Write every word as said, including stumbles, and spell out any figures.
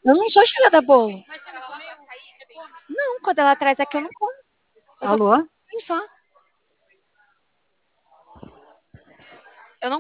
Eu não sou cheirada a bolo. Não, quando ela traz aqui eu não como. Eu só Alô? como só.